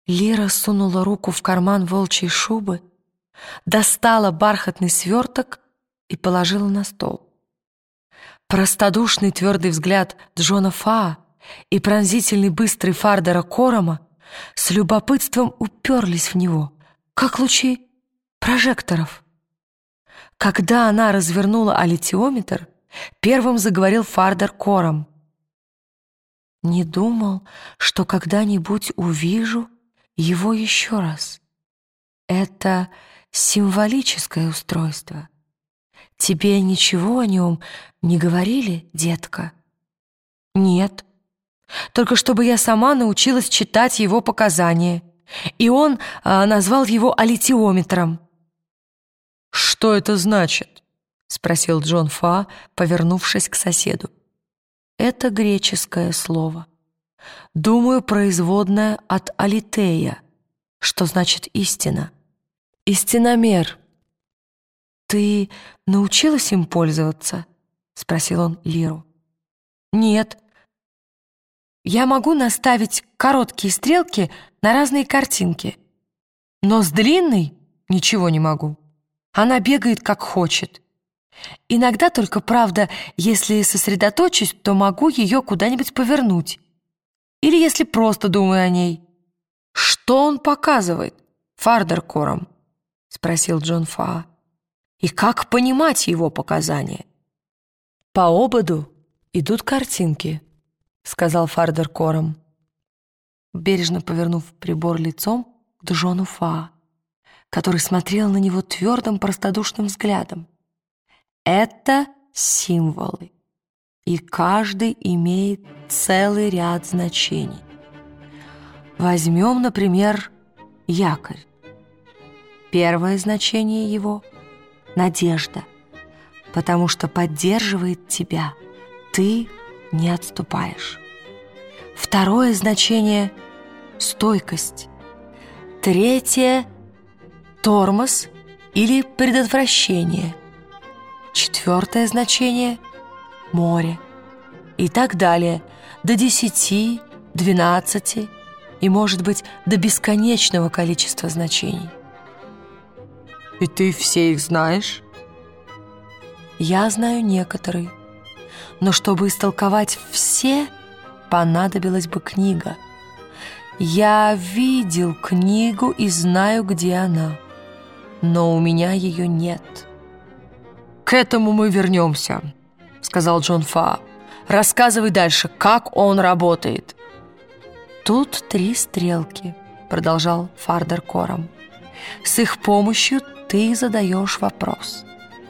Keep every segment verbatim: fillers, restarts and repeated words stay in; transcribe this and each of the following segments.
Лира сунула руку в карман волчьей шубы, достала бархатный сверток и положила на стол. Простодушный твердый взгляд Джона Фаа и пронзительный быстрый Фардера Корама с любопытством уперлись в него, как лучи прожекторов. Когда она развернула аллитиометр, первым заговорил Фардер Корам. «Не думал, что когда-нибудь увижу его еще раз. Это символическое устройство. Тебе ничего о нем не говорили, детка?» «Нет. Только чтобы я сама научилась читать его показания. И он а, назвал его аллитиометром». «Что это значит?» — спросил Джон Фаа, повернувшись к соседу. «Это греческое слово. Думаю, производное от алитея, что значит истина. Истиномер. Ты научилась им пользоваться?» — спросил он Лиру. «Нет. Я могу наставить короткие стрелки на разные картинки, но с длинной ничего не могу. Она бегает как хочет. Иногда только, правда, если сосредоточусь, то могу ее куда-нибудь повернуть. Или если просто думаю о ней». «Что он показывает, Фардер Корам?» — спросил Джон Фаа. «И как понимать его показания?» «По ободу идут картинки», — сказал Фардер Корам, бережно повернув прибор лицом к Джону Фаа, который смотрел на него твердым простодушным взглядом. «Это символы, и каждый имеет целый ряд значений. Возьмем, например, якорь. Первое значение его — надежда, потому что поддерживает тебя, ты не отступаешь. Второе значение — стойкость. Третье — тормоз или предотвращение. Четвертое значение — море. И так далее, до десяти, двенадцати и, может быть, до бесконечного количества значений. «И ты все их знаешь?» «Я знаю некоторые, но чтобы истолковать все, понадобилась бы книга. Я видел книгу и знаю, где она, но у меня ее нет». «К этому мы вернемся», — сказал Джон Фаа. «Рассказывай дальше, как он работает». «Тут три стрелки», — продолжал Фардер Корам. «С их помощью ты задаешь вопрос.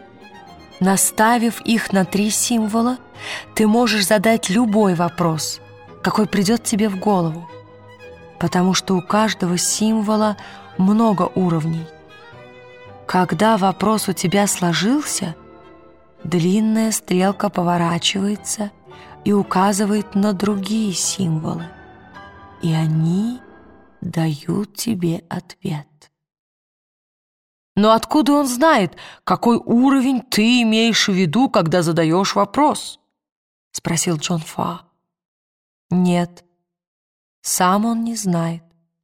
Наставив их на три символа, ты можешь задать любой вопрос, какой придет тебе в голову, потому что у каждого символа много уровней. Когда вопрос у тебя сложился, длинная стрелка поворачивается и указывает на другие символы, и они дают тебе ответ». «Но откуда он знает, какой уровень ты имеешь в виду, когда задаешь вопрос?» — спросил Джон Фаа. «Нет, сам он не знает.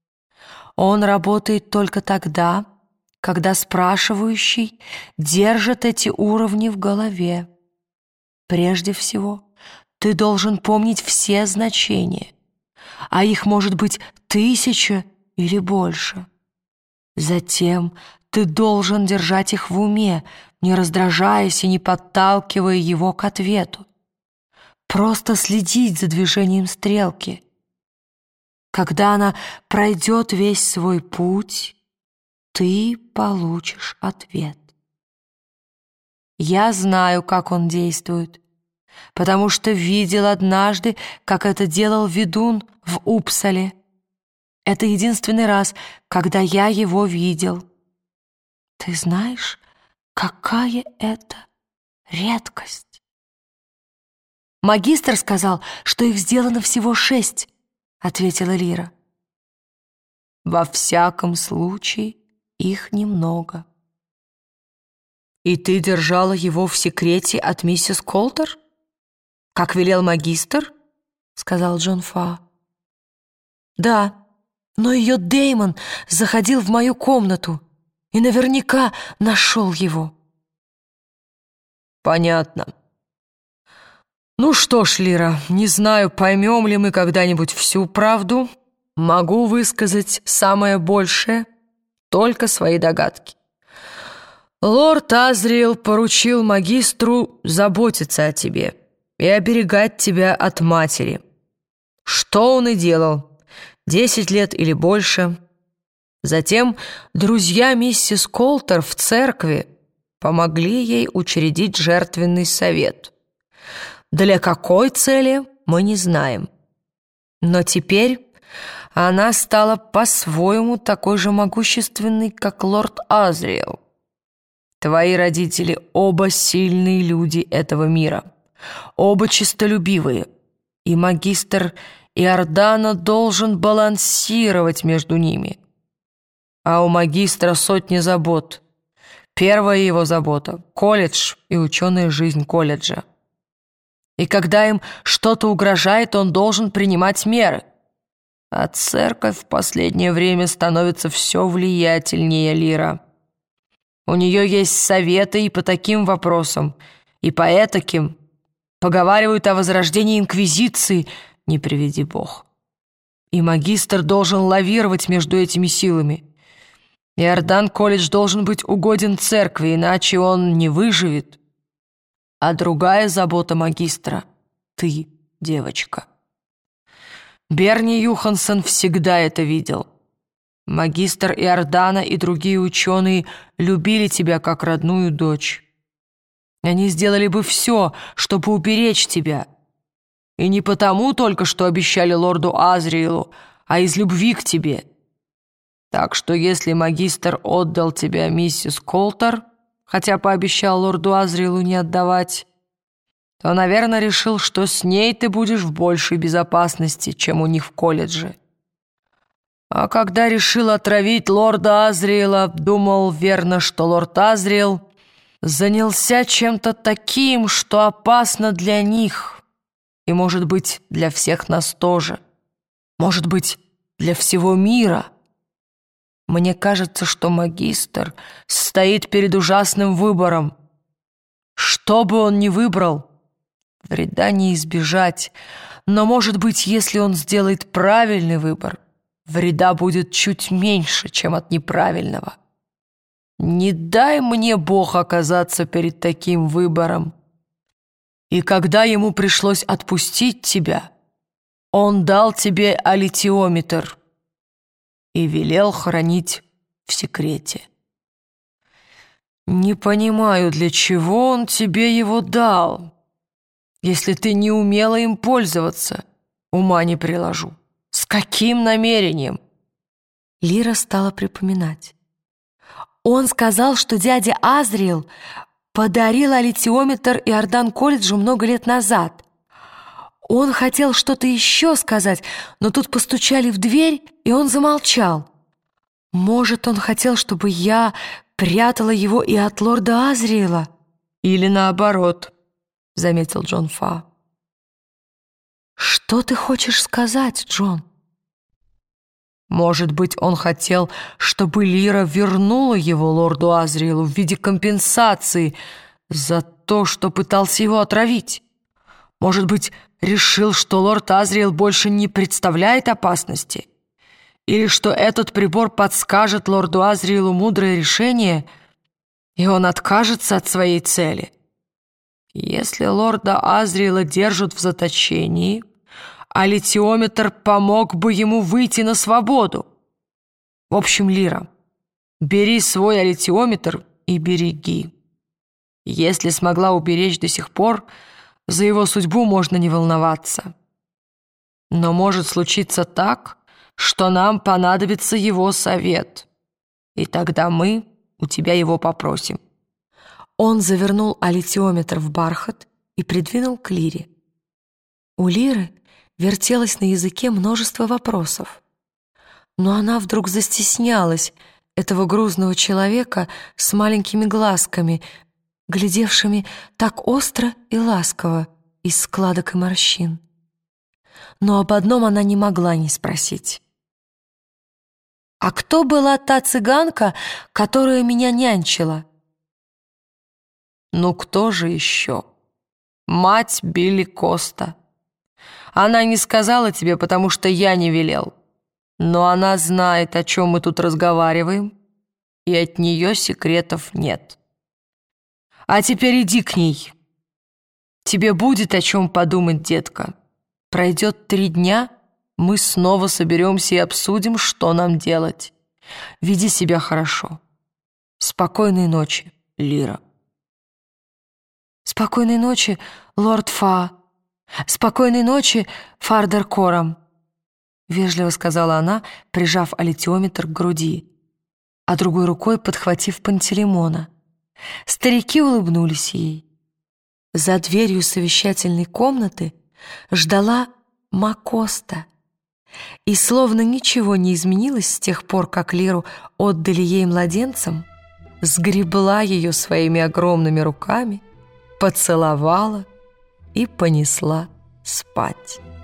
Он работает только тогда, когда спрашивающий держит эти уровни в голове. Прежде всего, ты должен помнить все значения, а их может быть тысяча или больше. Затем ты должен держать их в уме, не раздражаясь и не подталкивая его к ответу. Просто следить за движением стрелки. Когда она пройдет весь свой путь, ты получишь ответ. Я знаю, как он действует, потому что видел однажды, как это делал ведун в Упсале. Это единственный раз, когда я его видел. Ты знаешь, какая это редкость?» «Магистр сказал, что их сделано всего шесть», — ответила Лира. «Во всяком случае, их немного». «И ты держала его в секрете от миссис Колтер, как велел магистр?» — сказал Джон Фаа. «Да, Но ее Дэймон заходил в мою комнату и наверняка нашел его. Понятно. Ну что ж, Лира, не знаю, поймем ли мы когда-нибудь всю правду. Могу высказать самое большее, только свои догадки. Лорд Азриэл поручил магистру заботиться о тебе и оберегать тебя от матери. Что он и делал, десять лет или больше. Затем друзья миссис Колтер в церкви помогли ей учредить жертвенный совет. Для какой цели, мы не знаем. Но теперь она стала по-своему такой же могущественной, как лорд Азриэл. Твои родители оба сильные люди этого мира, оба честолюбивые, и магистр Иордана должен балансировать между ними. А у магистра сотни забот. Первая его забота — колледж и ученая жизнь колледжа. И когда им что-то угрожает, он должен принимать меры. А церковь в последнее время становится все влиятельнее, Лира. У нее есть советы и по таким вопросам, и по этаким. Поговаривают о возрождении инквизиции, не приведи Бог. И магистр должен лавировать между этими силами. Иордан колледж должен быть угоден церкви, иначе он не выживет. А другая забота магистра — ты, девочка. Берни Юхансон всегда это видел. Магистр Иордана и другие ученые любили тебя как родную дочь. Они сделали бы все, чтобы уберечь тебя. И не потому только, что обещали лорду Азриэлу, а из любви к тебе. Так что если магистр отдал тебя миссис Колтер, хотя пообещал лорду Азриэлу не отдавать, то, наверное, решил, что с ней ты будешь в большей безопасности, чем у них в колледже. А когда решил отравить лорда Азриэла, думал верно, что лорд Азриэл занялся чем-то таким, что опасно для них, и, может быть, для всех нас тоже, может быть, для всего мира. Мне кажется, что магистр стоит перед ужасным выбором. Что бы он ни выбрал, вреда не избежать, но, может быть, если он сделает правильный выбор, вреда будет чуть меньше, чем от неправильного. Не дай мне Бог оказаться перед таким выбором. И когда ему пришлось отпустить тебя, он дал тебе алитиометр и велел хранить в секрете. Не понимаю, для чего он тебе его дал, если ты не умела им пользоваться, ума не приложу. С каким намерением? Лира стала припоминать. Он сказал, что дядя Азриэл подарил алитиометр Иордан колледжу много лет назад. Он хотел что-то еще сказать, но тут постучали в дверь, и он замолчал. Может, он хотел, чтобы я прятала его и от лорда Азриэла? Или наоборот, заметил Джон Фа. Что ты хочешь сказать, Джон? Может быть, он хотел, чтобы Лира вернула его лорду Азриэлу в виде компенсации за то, что пытался его отравить. Может быть, решил, что лорд Азриэл больше не представляет опасности? Или что этот прибор подскажет лорду Азриэлу мудрое решение, и он откажется от своей цели? Если лорда Азриэла держат в заточении, алитиометр помог бы ему выйти на свободу. В общем, Лира, бери свой алитиометр и береги. Если смогла уберечь до сих пор, за его судьбу можно не волноваться. Но может случиться так, что нам понадобится его совет, и тогда мы у тебя его попросим. Он завернул алитиометр в бархат и придвинул к Лире. У Лиры вертелось на языке множество вопросов, но она вдруг застеснялась этого грузного человека с маленькими глазками, глядевшими так остро и ласково из складок и морщин. Но об одном она не могла не спросить. «А кто была та цыганка, которая меня нянчила?» «Ну кто же еще? Мать Билли Коста. Она не сказала тебе, потому что я не велел. Но она знает, о чем мы тут разговариваем, и от нее секретов нет. А теперь иди к ней. Тебе будет о чем подумать, детка. Пройдет три дня, мы снова соберемся и обсудим, что нам делать. Веди себя хорошо. Спокойной ночи, Лира». «Спокойной ночи, лорд Фа. Спокойной ночи, Фардер Корам», — вежливо сказала она, прижав аллитиометр к груди, а другой рукой подхватив Пантелеймона. Старики улыбнулись ей. За дверью совещательной комнаты ждала Макоста, и словно ничего не изменилось с тех пор, как Лиру отдали ей младенцем, сгребла ее своими огромными руками, поцеловала и понесла спать.